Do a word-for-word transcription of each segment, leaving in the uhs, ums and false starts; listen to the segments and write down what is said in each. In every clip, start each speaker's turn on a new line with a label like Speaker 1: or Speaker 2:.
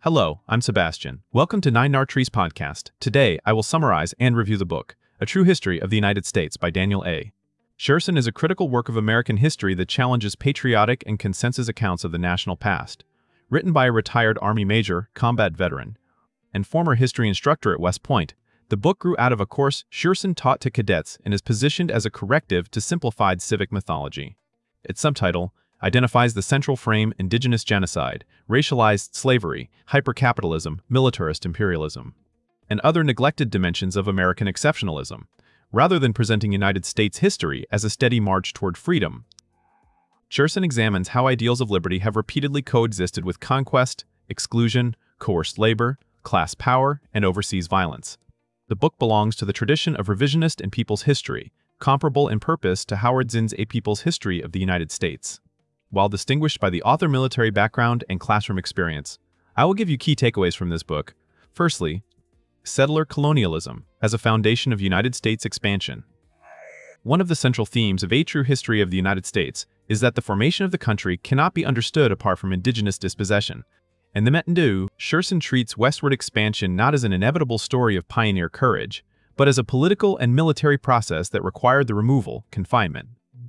Speaker 1: Hello, I'm Sebastian. Welcome to Nine Nartrees Podcast. Today, I will summarize and review the book, A True History of the United States by Daniel A. Scherson is a critical work of American history that challenges patriotic and consensus accounts of the national past. Written by a retired Army major, combat veteran, and former history instructor at West Point, the book grew out of a course Scherson taught to cadets and is positioned as a corrective to simplified civic mythology. Its subtitle identifies the central frame: indigenous genocide, racialized slavery, hypercapitalism, militarist imperialism, and other neglected dimensions of American exceptionalism, rather than presenting United States history as a steady march toward freedom. Scherson examines how ideals of liberty have repeatedly coexisted with conquest, exclusion, coerced labor, class power, and overseas violence. The book belongs to the tradition of revisionist and people's history, comparable in purpose to Howard Zinn's A People's History of the United States. While distinguished by the author's military background and classroom experience, I will give you key takeaways from this book. Firstly, settler colonialism as a foundation of United States expansion. One of the central themes of A True History of the United States is that the formation of the country cannot be understood apart from indigenous dispossession. In the Metendu, Scherson treats westward expansion not as an inevitable story of pioneer courage, but as a political and military process that required the removal, confinement,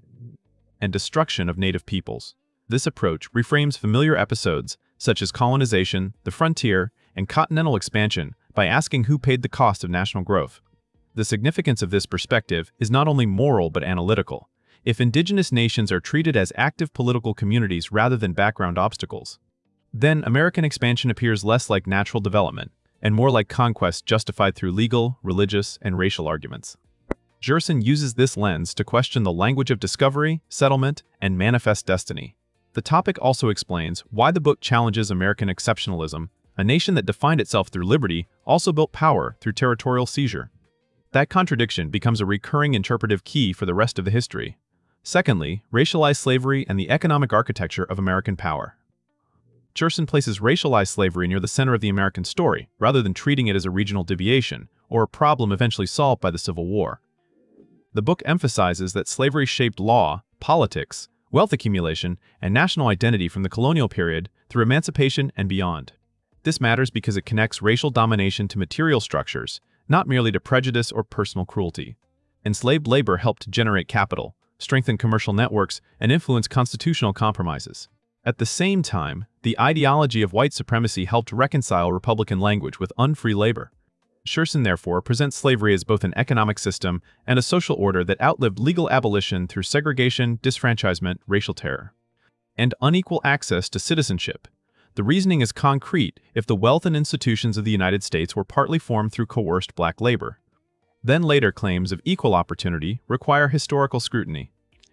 Speaker 1: and destruction of native peoples. This approach reframes familiar episodes, such as colonization, the frontier, and continental expansion, by asking who paid the cost of national growth. The significance of this perspective is not only moral but analytical. If indigenous nations are treated as active political communities rather than background obstacles, then American expansion appears less like natural development and more like conquest justified through legal, religious, and racial arguments. Scherson uses this lens to question the language of discovery, settlement, and manifest destiny. The topic also explains why the book challenges American exceptionalism. A nation that defined itself through liberty also built power through territorial seizure. That contradiction becomes a recurring interpretive key for the rest of the history. Secondly, racialized slavery and the economic architecture of American power. Scherson places racialized slavery near the center of the American story, rather than treating it as a regional deviation or a problem eventually solved by the Civil War. The book emphasizes that slavery shaped law, politics, wealth accumulation, and national identity from the colonial period through emancipation and beyond. This matters because it connects racial domination to material structures, not merely to prejudice or personal cruelty. Enslaved labor helped generate capital, strengthen commercial networks, and influence constitutional compromises. At the same time, the ideology of white supremacy helped reconcile Republican language with unfree labor. Scherson, therefore, presents slavery as both an economic system and a social order that outlived legal abolition through segregation, disfranchisement, racial terror, and unequal access to citizenship. The reasoning is concrete if the wealth and institutions of the United States were partly formed through coerced black labor. Then later claims of equal opportunity require historical scrutiny.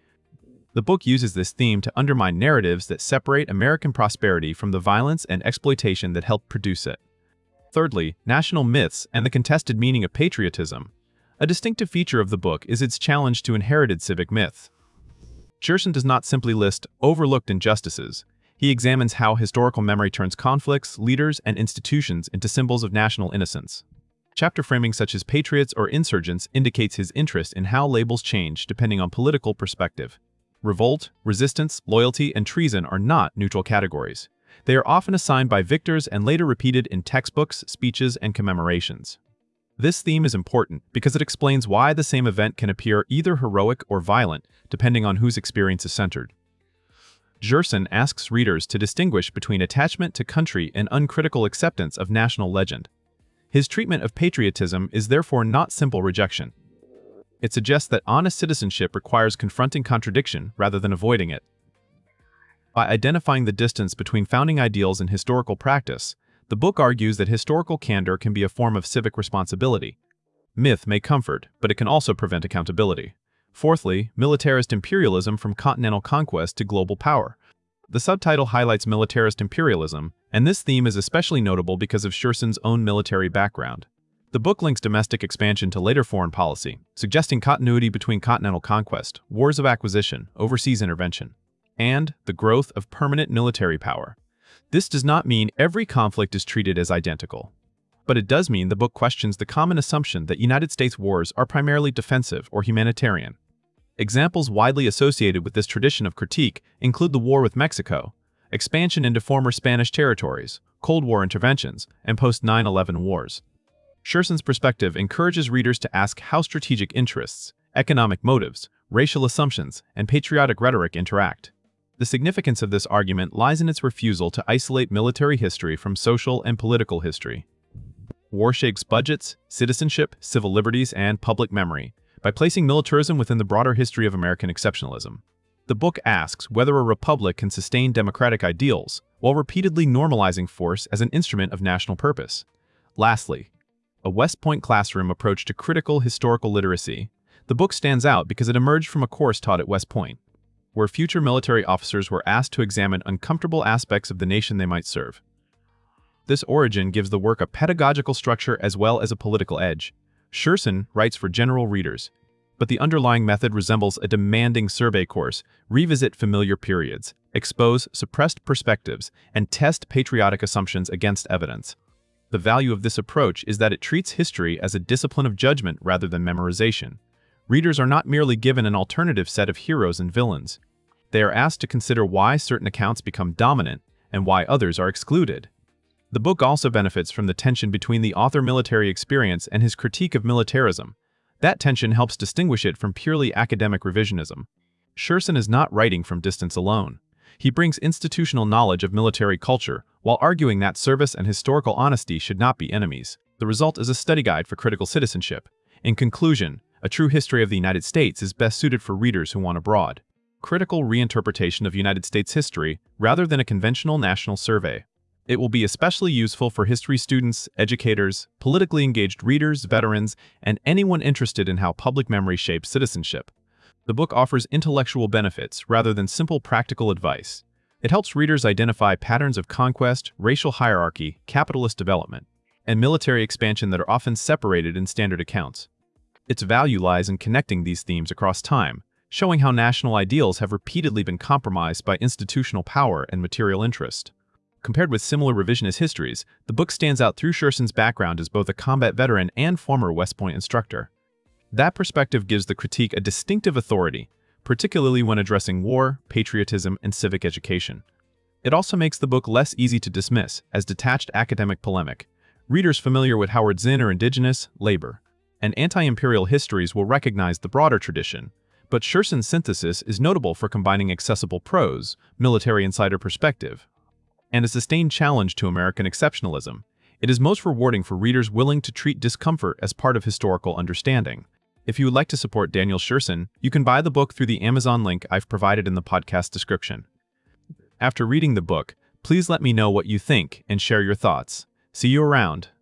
Speaker 1: The book uses this theme to undermine narratives that separate American prosperity from the violence and exploitation that helped produce it. Thirdly, national myths and the contested meaning of patriotism. A distinctive feature of the book is its challenge to inherited civic myths. Scherson does not simply list overlooked injustices. He examines how historical memory turns conflicts, leaders, and institutions into symbols of national innocence. Chapter framing such as patriots or insurgents indicates his interest in how labels change depending on political perspective. Revolt, resistance, loyalty, and treason are not neutral categories. They are often assigned by victors and later repeated in textbooks, speeches, and commemorations. This theme is important because it explains why the same event can appear either heroic or violent, depending on whose experience is centered. Scherson asks readers to distinguish between attachment to country and uncritical acceptance of national legend. His treatment of patriotism is therefore not simple rejection. It suggests that honest citizenship requires confronting contradiction rather than avoiding it. By identifying the distance between founding ideals and historical practice, the book argues that historical candor can be a form of civic responsibility. Myth may comfort, but it can also prevent accountability. Fourthly, militarist imperialism from continental conquest to global power. The subtitle highlights militarist imperialism, and this theme is especially notable because of Scherson's own military background. The book links domestic expansion to later foreign policy, suggesting continuity between continental conquest, wars of acquisition, overseas intervention, and the growth of permanent military power. This does not mean every conflict is treated as identical, but it does mean the book questions the common assumption that United States wars are primarily defensive or humanitarian. Examples widely associated with this tradition of critique include the war with Mexico, expansion into former Spanish territories, Cold War interventions, and post nine eleven wars. Sherson's perspective encourages readers to ask how strategic interests, economic motives, racial assumptions, and patriotic rhetoric interact. The significance of this argument lies in its refusal to isolate military history from social and political history. War shapes budgets, citizenship, civil liberties, and public memory by placing militarism within the broader history of American exceptionalism. The book asks whether a republic can sustain democratic ideals while repeatedly normalizing force as an instrument of national purpose. Lastly, a West Point classroom approach to critical historical literacy. The book stands out because it emerged from a course taught at West Point, where future military officers were asked to examine uncomfortable aspects of the nation they might serve. This origin gives the work a pedagogical structure as well as a political edge. Sherson writes for general readers, but the underlying method resembles a demanding survey course: revisit familiar periods, expose suppressed perspectives, and test patriotic assumptions against evidence. The value of this approach is that it treats history as a discipline of judgment rather than memorization. Readers are not merely given an alternative set of heroes and villains. They are asked to consider why certain accounts become dominant and why others are excluded. The book also benefits from the tension between the author's military experience and his critique of militarism. That tension helps distinguish it from purely academic revisionism. Sherson is not writing from distance alone. He brings institutional knowledge of military culture while arguing that service and historical honesty should not be enemies. The result is a study guide for critical citizenship. In conclusion, A True History of the United States is best suited for readers who want a broad, critical reinterpretation of United States history rather than a conventional national survey. It will be especially useful for history students, educators, politically engaged readers, veterans, and anyone interested in how public memory shapes citizenship. The book offers intellectual benefits rather than simple practical advice. It helps readers identify patterns of conquest, racial hierarchy, capitalist development, and military expansion that are often separated in standard accounts. Its value lies in connecting these themes across time, showing how national ideals have repeatedly been compromised by institutional power and material interest. Compared with similar revisionist histories, the book stands out through Sherson's background as both a combat veteran and former West Point instructor. That perspective gives the critique a distinctive authority, particularly when addressing war, patriotism, and civic education. It also makes the book less easy to dismiss as detached academic polemic. Readers familiar with Howard Zinn or indigenous, labor, and anti-imperial histories will recognize the broader tradition, but Sherson's synthesis is notable for combining accessible prose, military insider perspective, and a sustained challenge to American exceptionalism. It is most rewarding for readers willing to treat discomfort as part of historical understanding. If you would like to support Daniel Sherson, you can buy the book through the Amazon link I've provided in the podcast description. After reading the book, please let me know what you think and share your thoughts. See you around.